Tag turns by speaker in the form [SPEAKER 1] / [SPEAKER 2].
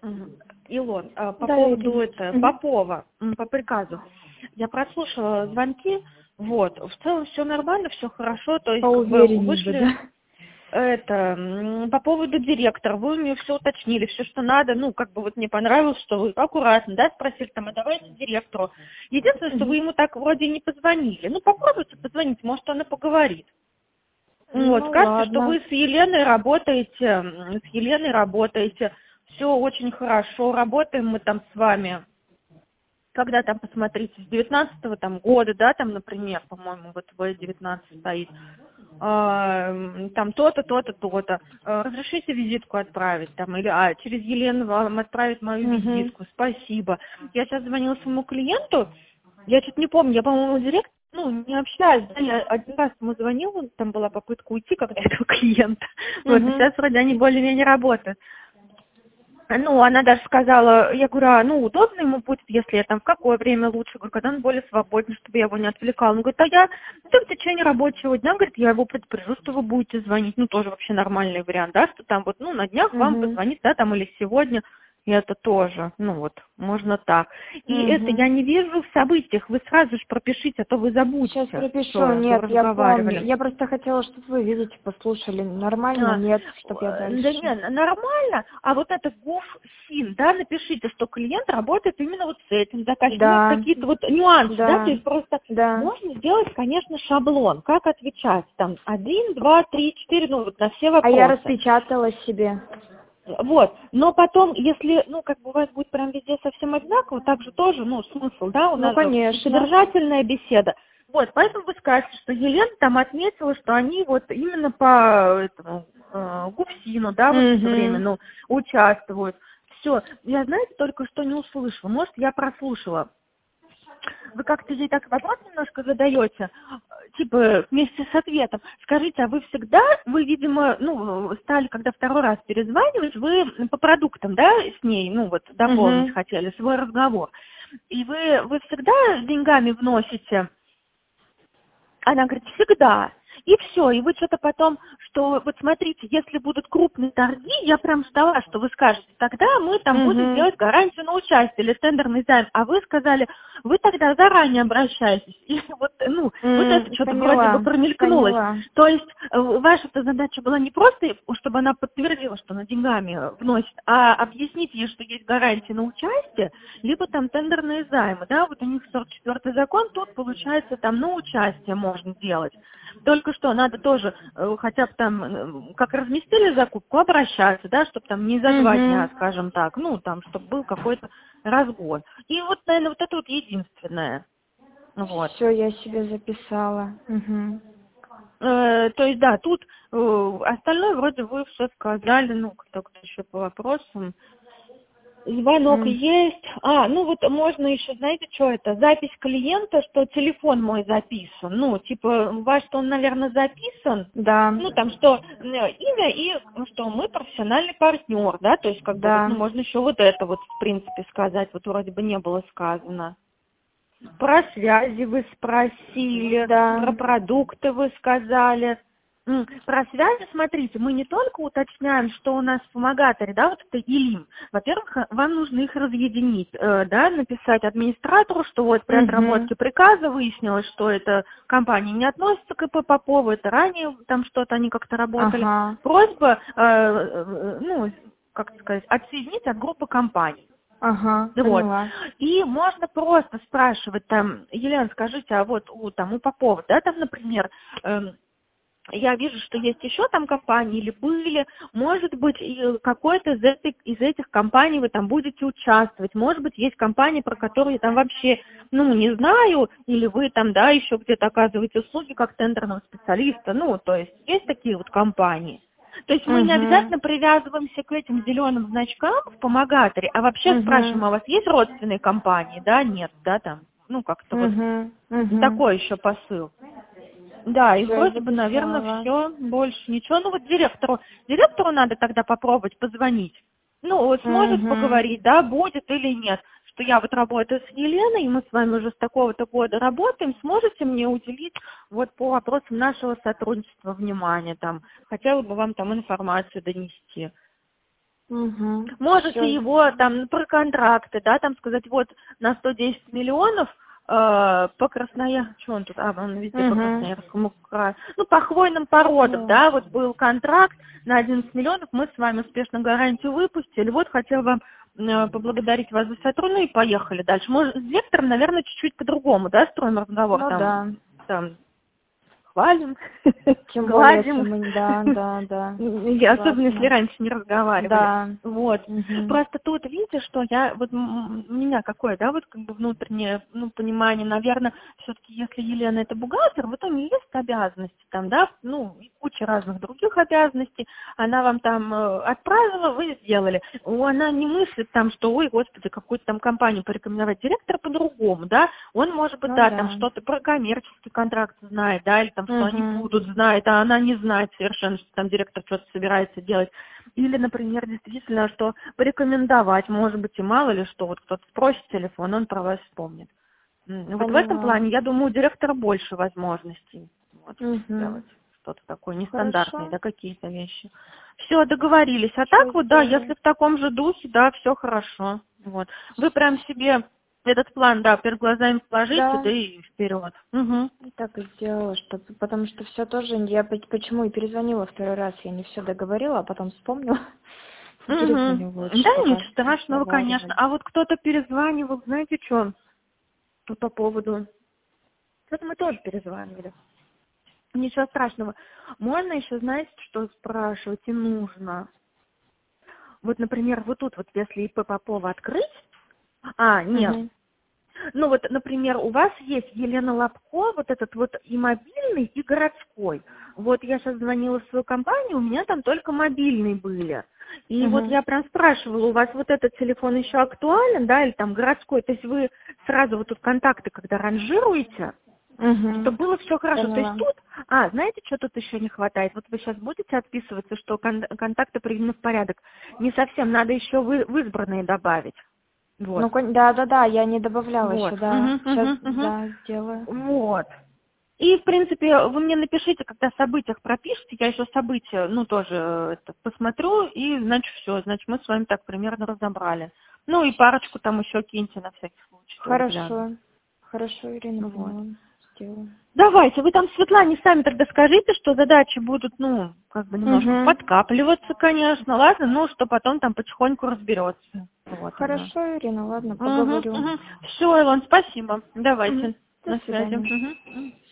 [SPEAKER 1] Илон, по
[SPEAKER 2] Да,
[SPEAKER 1] поводу
[SPEAKER 2] Ирина.
[SPEAKER 1] Попова, по приказу. Я прослушала звонки, вот, в целом все нормально, все хорошо, то есть как бы
[SPEAKER 2] Поувереннее бы,
[SPEAKER 1] вышли
[SPEAKER 2] да?
[SPEAKER 1] по поводу директора, вы мне все уточнили, все, что надо, ну, как бы вот мне понравилось, что вы аккуратно, да, спросили, там, а давайте директору. Единственное, что вы ему так вроде не позвонили. Ну, попробуйте позвонить, может, она поговорит. Вот,
[SPEAKER 2] Ну
[SPEAKER 1] скажите, что
[SPEAKER 2] ладно.
[SPEAKER 1] вы с Еленой работаете, все очень хорошо, работаем мы там с вами. Когда там, посмотрите, с 19-го там года, да, там, например, по-моему, вот В19 стоит, там то-то, то-то, то-то. Разрешите визитку отправить там, или через Елену вам отправить мою визитку, спасибо. Я сейчас звонила своему клиенту, я что-то не помню, я, по-моему, директ, не общаюсь, да, я один раз ему звонила, там была попытка уйти, когда этого клиента, вот, и сейчас вроде они более-менее работают. Ну, она даже сказала, я говорю, удобно ему будет, если я там в какое время лучше, говорю, когда он более свободен, чтобы я его не отвлекала. Он говорит, в течение рабочего дня, говорит, я его предупрежу, что вы будете звонить, тоже вообще нормальный вариант, да, что там вот, на днях вам позвонит, да, там, или сегодня, и это тоже, можно так. И это я не вижу в событиях, вы сразу же пропишите, а то вы забудете.
[SPEAKER 2] Сейчас пропишу,
[SPEAKER 1] что
[SPEAKER 2] нет, я
[SPEAKER 1] разговаривали.
[SPEAKER 2] помню. Я просто хотела, чтобы вы, видите, послушали. Нормально, нет, чтобы я дальше.
[SPEAKER 1] Да нет, нормально, а вот это ГУФ-СИН, да, напишите, что клиент работает именно вот с этим заказчиком,
[SPEAKER 2] Да.
[SPEAKER 1] какие-то вот нюансы,
[SPEAKER 2] Да.
[SPEAKER 1] то есть просто
[SPEAKER 2] Да.
[SPEAKER 1] можно сделать, конечно, шаблон, как отвечать, там, 1, 2, 3, 4, вот на все вопросы.
[SPEAKER 2] А я распечатала себе.
[SPEAKER 1] Вот, но потом, если, у вас будет прям везде совсем одинаково, так же тоже, смысл, да, у нас
[SPEAKER 2] конечно.
[SPEAKER 1] содержательная беседа. Вот, поэтому вы скажете, что Елена там отметила, что они вот именно по этому ГУФСИНу, да, вот все время, участвуют. Все, я, знаете, только что не услышала, может, я прослушала. Вы как-то ей так вопрос немножко задаете, типа вместе с ответом. Скажите, а вы, видимо, стали, когда второй раз перезванивать, вы по продуктам, да, с ней, дополнить хотели свой разговор. И вы всегда с деньгами вносите? Она говорит, всегда. И все, и вы что-то потом, что вот смотрите, если будут крупные торги, я прям ждала, что вы скажете, тогда мы там будем делать гарантию на участие или тендерный займ. А вы сказали, вы тогда заранее обращаетесь. И вот, вот это что-то вроде бы промелькнулось. То есть ваша-то задача была не просто, чтобы она подтвердила, что она деньгами вносит, а объяснить ей, что есть гарантия на участие, либо там тендерные займы. Да, вот у них 44-й закон, тут получается там на участие можно делать. Только что надо тоже хотя бы там, как разместили закупку, обращаться, да, чтобы там не за 2 дня, скажем так, там, чтобы был какой-то разгон. И вот, наверное, вот это вот единственное. Вот.
[SPEAKER 2] Все, я себе записала.
[SPEAKER 1] То есть, да, тут остальное вроде вы все сказали, кто-то еще по вопросам. Звонок есть. Вот можно еще, знаете, что это? Запись клиента, что телефон мой записан. Ваш-то он, наверное, записан.
[SPEAKER 2] Да.
[SPEAKER 1] Там, что имя и что мы профессиональный партнер, да, то есть, как бы, можно еще вот это вот, в принципе, сказать, вот вроде бы не было сказано. Про связи вы спросили, про продукты вы сказали. Про связи, смотрите, мы не только уточняем, что у нас в вспомогателье, да, вот это ИЛИМ. Во-первых, вам нужно их разъединить, да, написать администратору, что вот при отработке приказа выяснилось, что эта компания не относится к ИП Попову, это ранее там что-то они как-то работали. Просьба, как сказать, отсоединить от группы компаний.
[SPEAKER 2] Поняла.
[SPEAKER 1] И можно просто спрашивать там, Елена, скажите, а вот у Попова, да, там, например, я вижу, что есть еще там компании или были, может быть, какой-то из этих компаний вы там будете участвовать, может быть, есть компании, про которые я там вообще, не знаю, или вы там, да, еще где-то оказываете услуги как тендерного специалиста, то есть такие вот компании. То есть мы не обязательно привязываемся к этим зеленым значкам в вспомогателье, а вообще спрашиваем, а у вас есть родственные компании, да, нет, да, там, как-то вот такой еще посыл. Да, и вроде бы, наверное, все, больше ничего. Вот директору надо тогда попробовать позвонить. Сможет поговорить, да, будет или нет, что я вот работаю с Еленой, и мы с вами уже с такого-то года работаем, сможете мне уделить вот по вопросам нашего сотрудничества внимание, там, хотела бы вам там информацию донести. Можете
[SPEAKER 2] Всё.
[SPEAKER 1] его там про контракты, да, там сказать, вот на 110 миллионов по Красноярску, что он тут, он везде по Красноярскому краю, ну, по хвойным породам, да, вот был контракт на 11 миллионов, мы с вами успешно гарантию выпустили, вот хотел вам поблагодарить вас за сотрудничество, и поехали дальше. Может, с директором, наверное, чуть-чуть по-другому, да, строим разговор,
[SPEAKER 2] Ну
[SPEAKER 1] там хвалим,
[SPEAKER 2] Тем более,
[SPEAKER 1] гладим.
[SPEAKER 2] да.
[SPEAKER 1] Особенно если раньше не разговаривали.
[SPEAKER 2] Да.
[SPEAKER 1] Вот. Просто тут, видите, что у меня какое, да, вот как бы внутреннее, понимание, наверное, все-таки если Елена это бухгалтер, вот у нее есть обязанности там, да, и куча разных других обязанностей, она вам там отправила, вы сделали. Она не мыслит там, что, ой, господи, какую-то там компанию порекомендовать. Директор по-другому, да, он может быть, там что-то про коммерческий контракт знает, да, или там, что они будут, знает, а она не знает совершенно, что там директор что-то собирается делать. Или, например, действительно, что порекомендовать, может быть, и мало ли что, вот кто-то спросит телефон, он про вас вспомнит. Вот в этом плане, я думаю, у директора больше возможностей сделать что-то такое нестандартное, да, какие-то вещи. Все, договорились. А так вот, да, если в таком же духе, да, все хорошо. Вот. Вы прям себе этот план, да, перед глазами положите, да и вперед.
[SPEAKER 2] Так и сделала, потому что все тоже, я почему и перезвонила второй раз, я не все договорила, а потом вспомнила. Перезвоню лучше.
[SPEAKER 1] Да, ничего страшного, конечно. А вот кто-то перезванивал, знаете, что? По поводу... Это мы тоже перезванивали. Ничего страшного. Можно еще, знаете, что спрашивать и нужно? Вот, например, вот тут вот, если ИП Попова открыть... Нет. Ну вот, например, у вас есть Елена Лобко, вот этот вот и мобильный, и городской. Вот я сейчас звонила в свою компанию, у меня там только мобильные были. И вот я прям спрашивала, у вас вот этот телефон еще актуален, да, или там городской? То есть вы сразу вот тут контакты, когда ранжируете, чтобы было все хорошо. То есть тут, знаете, что тут еще не хватает? Вот вы сейчас будете отписываться, что контакты приведены в порядок. Не совсем, надо еще в избранные добавить. Вот.
[SPEAKER 2] Да, я не добавляла еще, да.
[SPEAKER 1] Сейчас,
[SPEAKER 2] сделаю.
[SPEAKER 1] Вот. И, в принципе, вы мне напишите, когда о событиях пропишите, я еще события, тоже посмотрю, и, значит, все, значит, мы с вами так примерно разобрали. Ну, и парочку там еще киньте на всякий случай.
[SPEAKER 2] Хорошо, Ирина, сделаю.
[SPEAKER 1] Давайте, вы там Светлане сами тогда скажите, что задачи будут, немножко подкапливаться, конечно, ладно, что потом там потихоньку разберется. Вот
[SPEAKER 2] Хорошо, Ирина, ладно, поговорю.
[SPEAKER 1] Все, Илон, спасибо. Давайте,
[SPEAKER 2] До
[SPEAKER 1] на связи.
[SPEAKER 2] свидания.